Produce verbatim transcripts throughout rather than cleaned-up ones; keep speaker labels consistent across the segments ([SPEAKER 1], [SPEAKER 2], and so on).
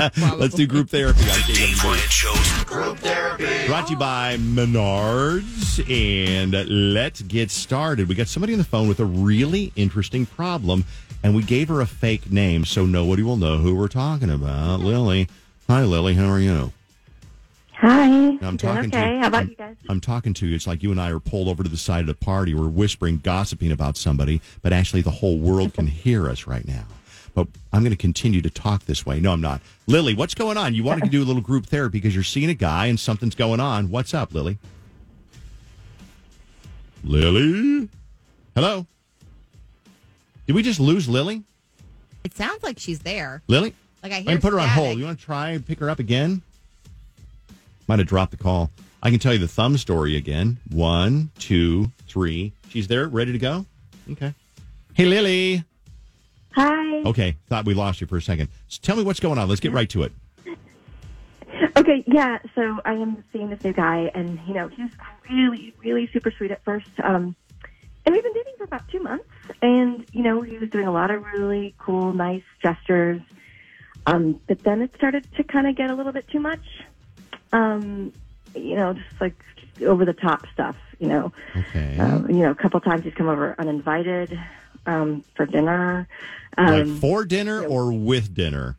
[SPEAKER 1] Let's do group therapy on
[SPEAKER 2] The
[SPEAKER 1] K
[SPEAKER 2] Dave
[SPEAKER 1] W B.
[SPEAKER 2] Wyatt Show's Group Therapy.
[SPEAKER 1] Brought to you by Menards. And let's get started. We got somebody on the phone with a really interesting problem, and we gave her a fake name so nobody will know who we're talking about. Lily. Hi, Lily. How are you?
[SPEAKER 3] Hi.
[SPEAKER 1] I'm
[SPEAKER 3] Doing
[SPEAKER 1] talking
[SPEAKER 3] okay.
[SPEAKER 1] to you.
[SPEAKER 3] How about
[SPEAKER 1] I'm,
[SPEAKER 3] you guys?
[SPEAKER 1] I'm talking to you. It's like you and I are pulled over to the side of the party. We're whispering, gossiping about somebody, but actually the whole world can hear us right now. But I'm going to continue to talk this way. No, I'm not. Lily, what's going on? You wanted to do a little group therapy because you're seeing a guy and something's going on. What's up, Lily? Lily? Hello? Did we just lose Lily?
[SPEAKER 4] It sounds like she's there.
[SPEAKER 1] Lily?
[SPEAKER 4] Like I hear
[SPEAKER 1] I can put her on
[SPEAKER 4] static.
[SPEAKER 1] hold. You want to try and pick her up again? Might have dropped the call. I can tell you the thumb story again. One, two, three. She's there, ready to go? Okay. Hey, Lily.
[SPEAKER 3] Hi.
[SPEAKER 1] Okay, thought we lost you for a second. So tell me what's going on. Let's get right to it.
[SPEAKER 3] Okay, yeah, so I am seeing this new guy, and, you know, he's really, really super sweet at first. Um, and we've been dating for about two months, and, you know, he was doing a lot of really cool, nice gestures. Um, but then it started to kind of get a little bit too much. Um, you know, just like over-the-top stuff, you know.
[SPEAKER 1] Okay.
[SPEAKER 3] Um, you know, a couple times he's come over uninvited um, for dinner. Um,
[SPEAKER 1] Like for dinner or with dinner?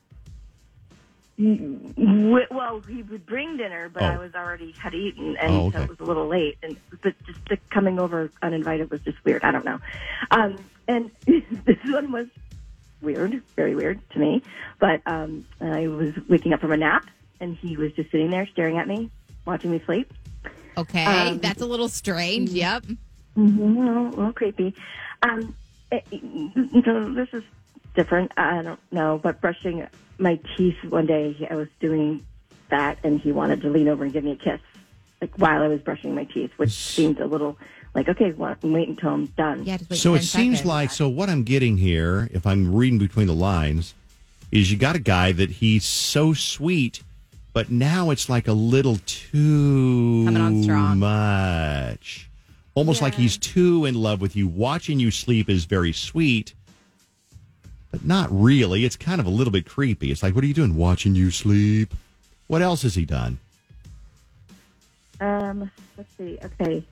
[SPEAKER 3] w- well, he would bring dinner, but
[SPEAKER 1] Oh.
[SPEAKER 3] I was already had eaten, and
[SPEAKER 1] Oh,
[SPEAKER 3] so
[SPEAKER 1] okay.
[SPEAKER 3] it was a little late. And but just the coming over uninvited was just weird. I don't know. Um, and this one was weird, very weird to me. But um, I was waking up from a nap, and he was just sitting there staring at me, watching me sleep.
[SPEAKER 4] Okay,
[SPEAKER 3] Um,
[SPEAKER 4] that's a little strange. Yep.
[SPEAKER 3] Mm-hmm, a, little, a little creepy. Um, it, it- so this is different. I don't know, but brushing my teeth one day, I was doing that, and he wanted to lean over and give me a kiss, like while I was brushing my teeth, which seemed a little like, okay, well, wait until I'm done.
[SPEAKER 4] Yeah, just wait
[SPEAKER 1] So it
[SPEAKER 4] ten
[SPEAKER 1] seems
[SPEAKER 4] seconds.
[SPEAKER 1] like, so what I'm getting here, if I'm reading between the lines, is you got a guy that he's so sweet, but now it's like a little too
[SPEAKER 4] Coming on strong.
[SPEAKER 1] much. Almost like
[SPEAKER 3] Yeah.
[SPEAKER 1] he's too in love with you. Watching you sleep is very sweet, but not really. It's kind of a little bit creepy. It's like, what are you doing? Watching you sleep. What else has he done?
[SPEAKER 3] Um, let's see. Okay.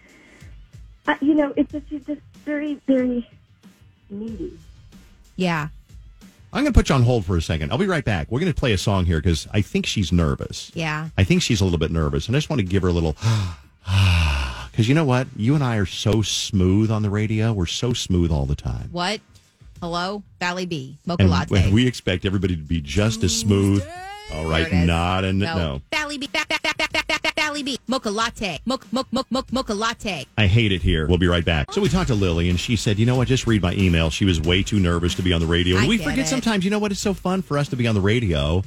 [SPEAKER 3] Uh, you know, it's just, it's just very, very needy.
[SPEAKER 4] Yeah.
[SPEAKER 1] I'm going to put you on hold for a second. I'll be right back. We're going to play a song here because I think she's nervous.
[SPEAKER 4] Yeah.
[SPEAKER 1] I think she's a little bit nervous, and I just want to give her a little, because you know what? You and I are so smooth on the radio. We're so smooth all the time.
[SPEAKER 4] What? Hello? Valley B. Mocha
[SPEAKER 1] And
[SPEAKER 4] latte.
[SPEAKER 1] we expect everybody to be just as smooth. All right,
[SPEAKER 4] There it is.
[SPEAKER 1] not and no. no.
[SPEAKER 4] Valley B. Ba- ba- ba- ba- ba- ba- Valley B. Mocha latte. Mocha, mocha, mocha, mocha, mocha latte.
[SPEAKER 1] I hate it here. We'll be right back. So we talked to Lily, and she said, you know what? Just read my email. She was way too nervous to be on the radio. And
[SPEAKER 4] I
[SPEAKER 1] we
[SPEAKER 4] get
[SPEAKER 1] forget
[SPEAKER 4] it.
[SPEAKER 1] sometimes, you know what? It's so fun for us to be on the radio.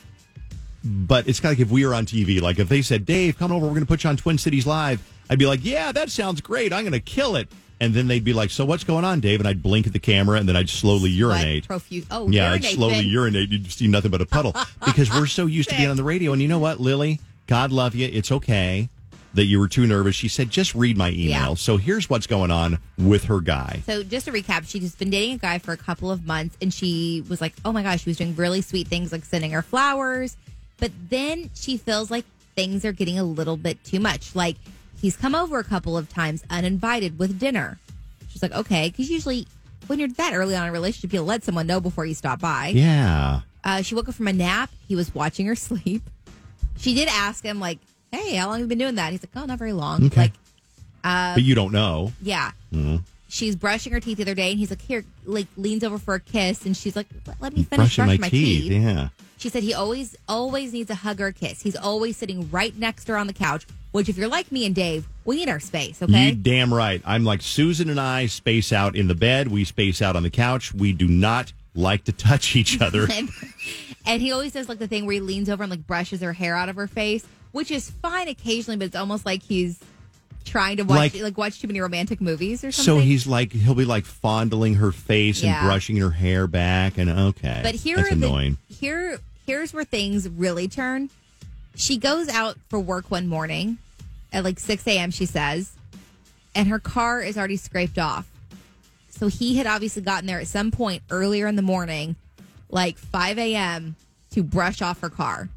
[SPEAKER 1] But it's kind of like if we were on T V. Like if they said, Dave, come over. We're going to put you on Twin Cities Live. I'd be like, yeah, that sounds great. I'm going to kill it. And then they'd be like, so what's going on, Dave? And I'd blink at the camera, and then I'd slowly urinate.
[SPEAKER 4] What? Profuse. Oh,
[SPEAKER 1] Yeah,
[SPEAKER 4] urinate,
[SPEAKER 1] I'd slowly
[SPEAKER 4] then.
[SPEAKER 1] urinate. You'd see nothing but a puddle because we're so used to being on the radio. And you know what, Lily? God love you. It's okay that you were too nervous. She said, just read my email.
[SPEAKER 4] Yeah.
[SPEAKER 1] So here's what's going on with her guy.
[SPEAKER 4] So just to recap, she's been dating a guy for a couple of months, and she was like, oh my gosh, she was doing really sweet things like sending her flowers. But then she feels like things are getting a little bit too much. Like he's come over a couple of times uninvited with dinner. She's like, okay, because usually when you're that early on in a relationship, you'll let someone know before you stop by.
[SPEAKER 1] Yeah.
[SPEAKER 4] Uh, she woke up from a nap. He was watching her sleep. She did ask him, like, hey, how long have you been doing that? He's like, oh, not very long.
[SPEAKER 1] Okay.
[SPEAKER 4] Like, uh,
[SPEAKER 1] But you don't know.
[SPEAKER 4] yeah.
[SPEAKER 1] Mhm.
[SPEAKER 4] She's brushing her teeth the other day, and he's like, here, like, leans over for a kiss, and she's like, let, let me finish
[SPEAKER 1] Brushing
[SPEAKER 4] brushing,
[SPEAKER 1] my,
[SPEAKER 4] my,
[SPEAKER 1] teeth.
[SPEAKER 4] teeth.
[SPEAKER 1] Yeah.
[SPEAKER 4] She said he always, always needs a hug or a kiss. He's always sitting right next to her on the couch, which if you're like me and Dave, we need our space, okay?
[SPEAKER 1] You damn right. I'm like Susan and I space out in the bed. We space out on the couch. We do not like to touch each other.
[SPEAKER 4] and, and he always does like the thing where he leans over and like brushes her hair out of her face, which is fine occasionally, but it's almost like he's trying to watch
[SPEAKER 1] Like-
[SPEAKER 4] like, watch too many romantic movies or
[SPEAKER 1] So
[SPEAKER 4] something.
[SPEAKER 1] he's like, he'll be like fondling her face
[SPEAKER 4] Yeah.
[SPEAKER 1] and brushing her hair back. And okay.
[SPEAKER 4] But here
[SPEAKER 1] That's
[SPEAKER 4] are the-
[SPEAKER 1] annoying.
[SPEAKER 4] here here's where things really turn. She goes out for work one morning at like six a.m., she says, and her car is already scraped off. So he had obviously gotten there at some point earlier in the morning, like five a.m., to brush off her car.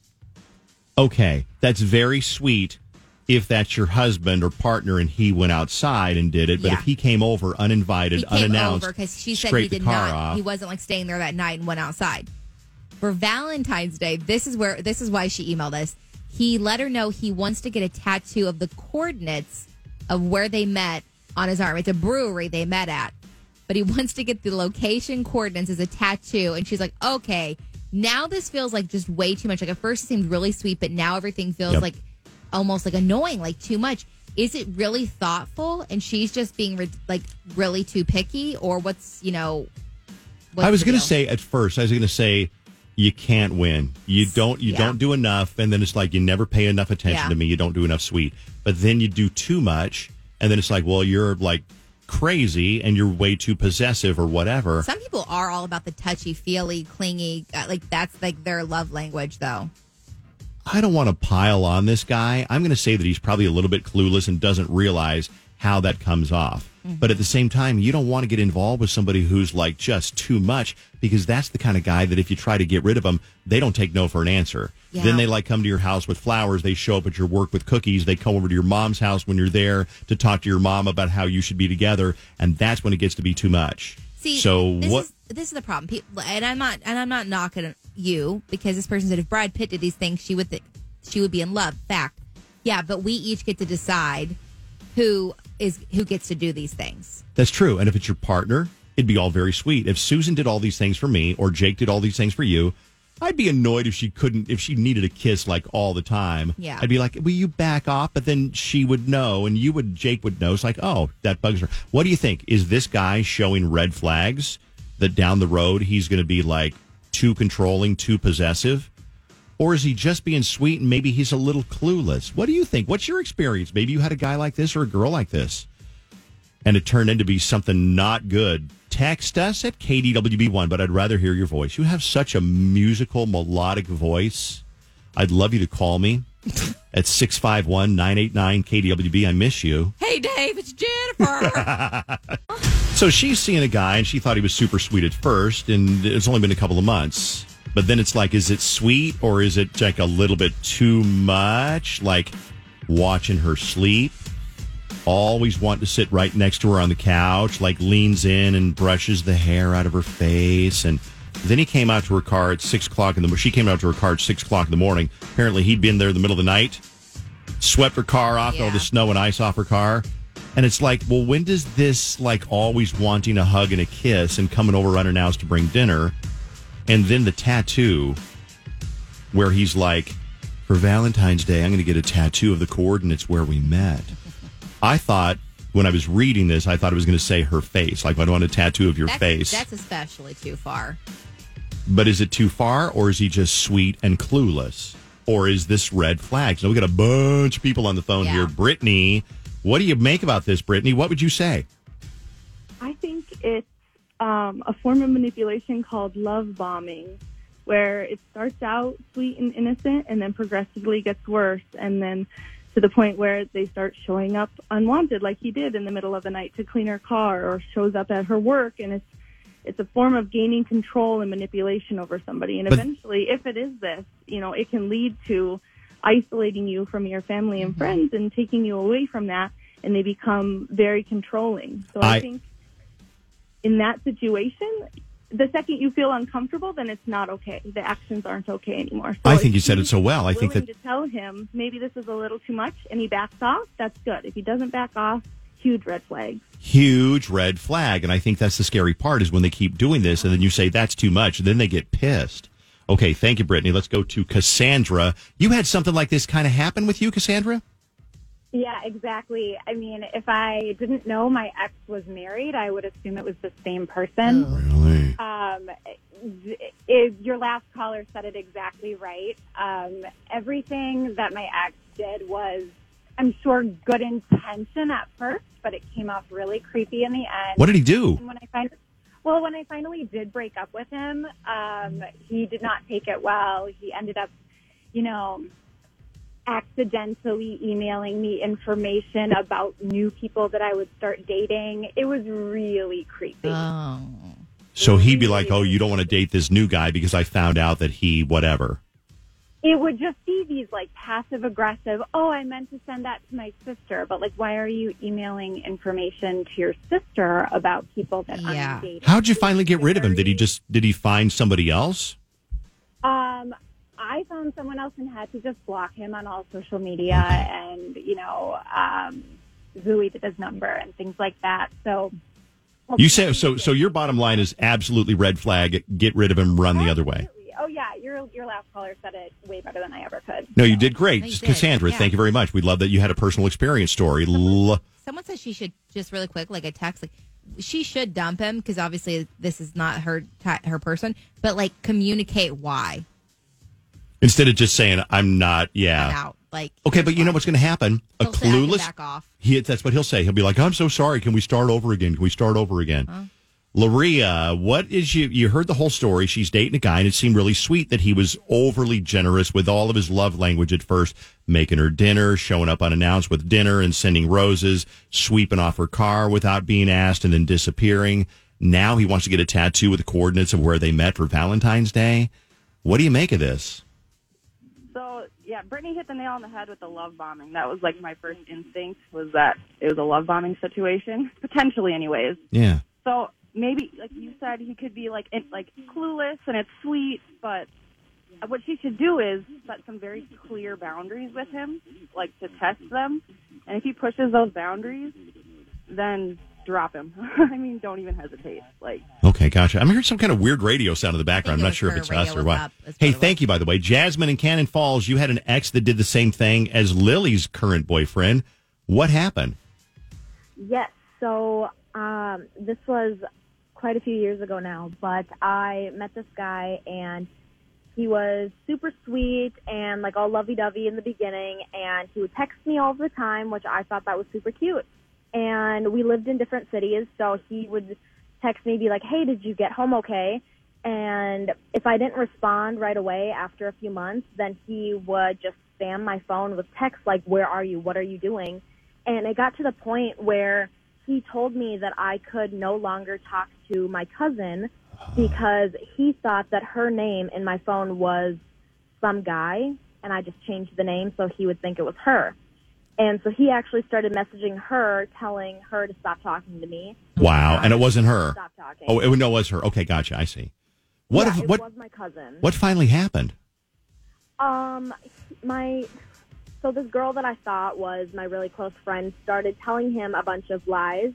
[SPEAKER 1] Okay, that's very sweet if that's your husband or partner and he went outside and did it. But
[SPEAKER 4] Yeah.
[SPEAKER 1] if he came over uninvited,
[SPEAKER 4] He came
[SPEAKER 1] unannounced,
[SPEAKER 4] over because she said he
[SPEAKER 1] scraped
[SPEAKER 4] did
[SPEAKER 1] the car
[SPEAKER 4] not.
[SPEAKER 1] off.
[SPEAKER 4] He wasn't like staying there that night and went outside. For Valentine's Day, this is where this is why she emailed us. He let her know he wants to get a tattoo of the coordinates of where they met on his arm. It's a brewery they met at, but he wants to get the location coordinates as a tattoo. And she's like, okay, now this feels like just way too much. Like at first it seemed really sweet, but now everything feels
[SPEAKER 1] Yep.
[SPEAKER 4] like almost like annoying, like too much. Is it really thoughtful and she's just being re- like really too picky, or what's, you know, what's
[SPEAKER 1] I was
[SPEAKER 4] the
[SPEAKER 1] going to
[SPEAKER 4] deal?
[SPEAKER 1] say at first, I was going to say, you can't win. You don't. You
[SPEAKER 4] Yeah.
[SPEAKER 1] don't do enough, and then it's like you never pay enough attention
[SPEAKER 4] Yeah.
[SPEAKER 1] to me. You don't do enough sweet, but then you do too much, and then it's like, well, you're like crazy, and you're way too possessive or whatever.
[SPEAKER 4] Some people are all about the touchy feely, clingy, uh, like that's like their love language, though.
[SPEAKER 1] I don't want to pile on this guy. I'm going to say that he's probably a little bit clueless and doesn't realize how that comes off.
[SPEAKER 4] Mm-hmm.
[SPEAKER 1] But at the same time, you don't want to get involved with somebody who's like just too much, because that's the kind of guy that if you try to get rid of them, they don't take no for an answer.
[SPEAKER 4] Yeah.
[SPEAKER 1] Then they like come to your house with flowers. They show up at your work with cookies. They come over to your mom's house when you're there to talk to your mom about how you should be together. And that's when it gets to be too much.
[SPEAKER 4] See,
[SPEAKER 1] so
[SPEAKER 4] this
[SPEAKER 1] what?
[SPEAKER 4] is this is the problem. People, and I'm not and I'm not knocking you, because this person said if Brad Pitt did these things, she would th- she would be in love. Fact, yeah, but we each get to decide who is who gets to do these things.
[SPEAKER 1] That's true. And if it's your partner, it'd be all very sweet. If Susan did all these things for me, or Jake did all these things for you, I'd be annoyed if she couldn't, if she needed a kiss like all the time.
[SPEAKER 4] Yeah.
[SPEAKER 1] I'd be like, will you back off? But then she would know, and you would, Jake would know. It's like, oh, that bugs her. What do you think? Is this guy showing red flags that down the road he's going to be like too controlling, too possessive? Or is he just being sweet and maybe he's a little clueless? What do you think? What's your experience? Maybe you had a guy like this or a girl like this, and it turned into be something not good. Text us at K D W B one, but I'd rather hear your voice. You have such a musical, melodic voice. I'd love you to call me at six five one, nine eight nine, K D W B. I miss you.
[SPEAKER 4] Hey, Dave, it's Jennifer.
[SPEAKER 1] So she's seeing a guy, and she thought he was super sweet at first, and it's only been a couple of months. But then it's like, is it sweet, or is it like a little bit too much? Like watching her sleep, always wanting to sit right next to her on the couch, like leans in and brushes the hair out of her face. And then he came out to her car at six o'clock in the. She came out to her car at six o'clock in the morning. Apparently, he'd been there in the middle of the night, swept her car off,
[SPEAKER 4] Yeah.
[SPEAKER 1] all the snow and ice off her car. And it's like, well, when does this like always wanting a hug and a kiss and coming over unannounced to bring dinner? And then the tattoo, where he's like, for Valentine's Day, I'm going to get a tattoo of the coordinates where we met. I thought, when I was reading this, I thought it was going to say her face. Like, I want a tattoo of your
[SPEAKER 4] that's,
[SPEAKER 1] face.
[SPEAKER 4] that's especially too far.
[SPEAKER 1] But is it too far, or is he just sweet and clueless? Or is this red flags? So we got a bunch of people on the phone
[SPEAKER 4] Yeah.
[SPEAKER 1] here. Brittany, what do you make about this, Brittany? What would you say?
[SPEAKER 5] I think it's um, a form of manipulation called love bombing, where it starts out sweet and innocent and then progressively gets worse, and then to the point where they start showing up unwanted, like he did in the middle of the night to clean her car, or shows up at her work, and it's it's a form of gaining control and manipulation over somebody. And
[SPEAKER 1] But-
[SPEAKER 5] eventually, if it is this, you know, it can lead to isolating you from your family and friends and taking you away from that, and they become very controlling. So I,
[SPEAKER 1] I-
[SPEAKER 5] think in that situation, the second you feel uncomfortable, then it's not okay. The actions aren't okay anymore. So
[SPEAKER 1] I think you
[SPEAKER 5] if
[SPEAKER 1] said it
[SPEAKER 5] he's
[SPEAKER 1] so well. I think
[SPEAKER 5] willing
[SPEAKER 1] that
[SPEAKER 5] to tell him maybe this is a little too much, and he backs off, that's good. If he doesn't back off, huge red flags.
[SPEAKER 1] huge red flag. And I think that's the scary part, is when they keep doing this and then you say that's too much, and then they get pissed. Okay, thank you, Brittany. Let's go to Cassandra. You had something like this kind of happen with you, Cassandra?
[SPEAKER 6] Yeah, exactly. I mean, if I didn't know my ex was married, I would assume it was the same person.
[SPEAKER 1] Really?
[SPEAKER 6] Um, if your last caller said it exactly right. Um, everything that my ex did was, I'm sure, good intention at first, but it came off really creepy in the end.
[SPEAKER 1] What did he do?
[SPEAKER 6] And when I find, well, when I finally did break up with him, um, he did not take it well. He ended up, you know, accidentally emailing me information about new people that I would start dating. It was really creepy.
[SPEAKER 4] Oh.
[SPEAKER 1] So he'd be like, oh, you don't want to date this new guy because I found out that he whatever.
[SPEAKER 6] It would just be these like passive aggressive, oh, I meant to send that to my sister, but like, why are you emailing information to your sister about people that
[SPEAKER 4] Yeah.
[SPEAKER 6] I'm dating?
[SPEAKER 1] How'd you finally get rid of him? Did he just, did he find somebody else?
[SPEAKER 6] Um, I found someone else and had to just block him on all social media and, you know, um, deleted his number and things like that. So
[SPEAKER 1] You say, so, so your bottom line is absolutely red flag, get rid of him, run the other way.
[SPEAKER 6] Oh, yeah, your your last caller said it way better than I ever could.
[SPEAKER 1] No, you did great.
[SPEAKER 4] No, you did.
[SPEAKER 1] Cassandra,
[SPEAKER 4] Yeah.
[SPEAKER 1] thank you very much. We love that you had a personal experience story. L-
[SPEAKER 4] Someone says she should just really quick, like a text, like she should dump him because obviously this is not her ta- her person, but like communicate why.
[SPEAKER 1] Instead of just saying, I'm not,
[SPEAKER 4] I'm
[SPEAKER 1] yeah.
[SPEAKER 4] out. Like
[SPEAKER 1] Okay, but you know what's going to happen? A
[SPEAKER 4] He'll say, "I can
[SPEAKER 1] clueless.
[SPEAKER 4] back off."
[SPEAKER 1] He, that's what he'll say. He'll be like, I'm so sorry. Can we start over again? Can we start over again?
[SPEAKER 4] Huh?
[SPEAKER 1] Laria, what is you? You heard the whole story. She's dating a guy, and it seemed really sweet that he was overly generous with all of his love language at first, making her dinner, showing up unannounced with dinner, and sending roses, sweeping off her car without being asked, and then disappearing. Now he wants to get a tattoo with the coordinates of where they met for Valentine's Day. What do you make of this?
[SPEAKER 7] So, yeah, Brittany hit the nail on the head with the love bombing. That was like my first instinct was that it was a love bombing situation, potentially anyways.
[SPEAKER 1] Yeah.
[SPEAKER 7] So maybe, like you said, he could be like in, like clueless and it's sweet, but what she should do is set some very clear boundaries with him, like to test them. And if he pushes those boundaries, then drop him. I mean, don't even hesitate. Like,
[SPEAKER 1] Okay, gotcha. I'm hearing some kind of weird radio sound in the background. I'm
[SPEAKER 4] I think
[SPEAKER 1] not
[SPEAKER 4] it was
[SPEAKER 1] sure if
[SPEAKER 4] her
[SPEAKER 1] it's
[SPEAKER 4] radio
[SPEAKER 1] us or
[SPEAKER 4] was
[SPEAKER 1] what.
[SPEAKER 4] up, is what
[SPEAKER 1] Hey,
[SPEAKER 4] it
[SPEAKER 1] thank
[SPEAKER 4] was.
[SPEAKER 1] you, by the way. Jasmine in Cannon Falls, you had an ex that did the same thing as Lily's current boyfriend. What happened?
[SPEAKER 8] Yes. So um, this was quite a few years ago now, but I met this guy and he was super sweet and like all lovey-dovey in the beginning, and he would text me all the time, which I thought that was super cute. And we lived in different cities, so he would text me, be like, hey, did you get home okay? And if I didn't respond right away after a few months, then he would just spam my phone with texts like, where are you? What are you doing? And it got to the point where he told me that I could no longer talk to my cousin because he thought that her name in my phone was some guy, and I just changed the name so he would think it was her. And so he actually started messaging her, telling her to stop talking to me.
[SPEAKER 1] Wow, and it wasn't her.
[SPEAKER 8] Stop talking.
[SPEAKER 1] Oh, it, no, it was her. Okay, gotcha. I see. What?
[SPEAKER 8] yeah,
[SPEAKER 1] if,
[SPEAKER 8] it
[SPEAKER 1] what?
[SPEAKER 8] was my cousin.
[SPEAKER 1] What finally happened?
[SPEAKER 8] Um, my so this girl that I thought was my really close friend started telling him a bunch of lies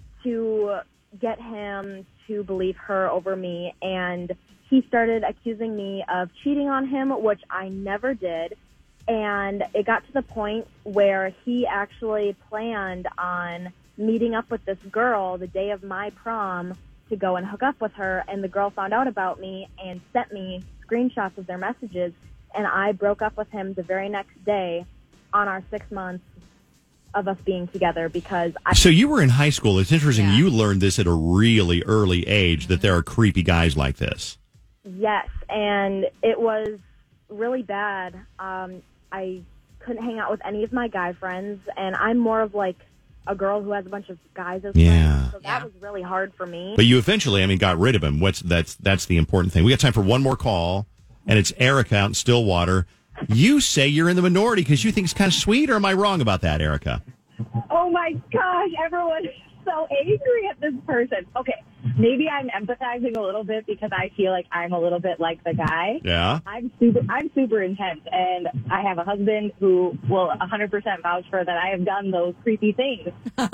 [SPEAKER 8] to get him to believe her over me, and he started accusing me of cheating on him, which I never did. And it got to the point where he actually planned on meeting up with this girl the day of my prom to go and hook up with her, and the girl found out about me and sent me screenshots of their messages, and I broke up with him the very next day on our six months of us being together because I...
[SPEAKER 1] So you were in high school. It's interesting.
[SPEAKER 4] Yeah.
[SPEAKER 1] You learned this at a really early age that there are creepy guys like this.
[SPEAKER 8] Yes, and it was really bad. Um, I couldn't hang out with any of my guy friends, and I'm more of like a girl who has a bunch of guys as
[SPEAKER 1] Yeah.
[SPEAKER 8] friends, so that
[SPEAKER 4] Yeah.
[SPEAKER 8] was really hard for me.
[SPEAKER 1] But you eventually, I mean, got rid of him. What's that's that's the important thing. We got time for one more call, and it's Erica out in Stillwater. You say you're in the minority because you think it's kind of sweet, or am I wrong about that, Erica?
[SPEAKER 6] oh my gosh, everyone is so angry at this person. Okay, maybe I'm empathizing a little bit because I feel like I'm a little bit like the guy.
[SPEAKER 1] Yeah.
[SPEAKER 6] I'm super, I'm super intense, and I have a husband who will one hundred percent vouch for that I have done those creepy things. But,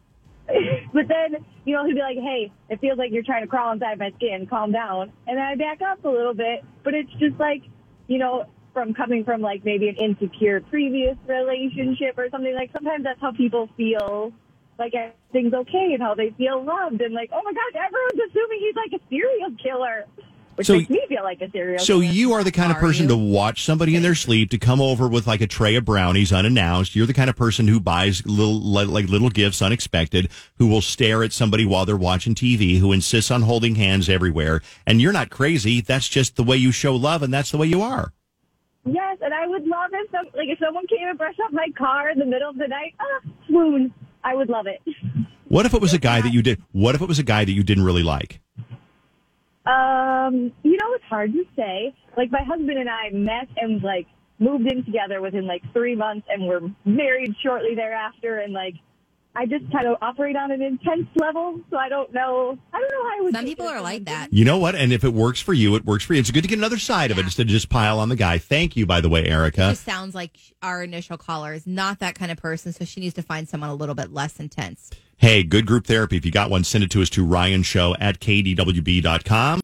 [SPEAKER 6] but then, you know, he'll be like, hey, it feels like you're trying to crawl inside my skin. Calm down. And then I back up a little bit, but it's just like, you know, from coming from like maybe an insecure previous relationship or something, like sometimes that's how people feel like everything's okay and how they feel loved, and like, oh my gosh, everyone's assuming he's like a serial killer, which
[SPEAKER 1] So-
[SPEAKER 6] makes me feel like a serial
[SPEAKER 1] So
[SPEAKER 6] killer.
[SPEAKER 1] you are the kind of
[SPEAKER 4] Are
[SPEAKER 1] person
[SPEAKER 4] you?
[SPEAKER 1] to watch somebody in their sleep, to come over with like a tray of brownies unannounced. You're the kind of person who buys little li- like little gifts unexpected, who will stare at somebody while they're watching T V, who insists on holding hands everywhere. And you're not crazy. That's just the way you show love, and that's the way you are.
[SPEAKER 6] Yes, and I would love if some, like if someone came and brushed up my car in the middle of the night, ah, swoon. I would love it.
[SPEAKER 1] What if it was a guy that you did? What if it was a guy that you didn't really like?
[SPEAKER 9] Um, you know, it's hard to say. Like, my husband and I met and, like, moved in together within, like, three months and were married shortly thereafter. And, like, I just kind of operate on an intense level, so I don't know. I don't know how I would.
[SPEAKER 4] Some people are like that.
[SPEAKER 1] You know what? And if it works for you, it works for you. It's good to get another side of it instead of just pile on the guy. Thank you, by the way, Erica.
[SPEAKER 4] It just sounds like our initial caller is not that kind of person, so she needs to find someone a little bit less intense.
[SPEAKER 1] Hey, good group therapy. If you got one, send it to us to Ryan Show at K D W B dot com.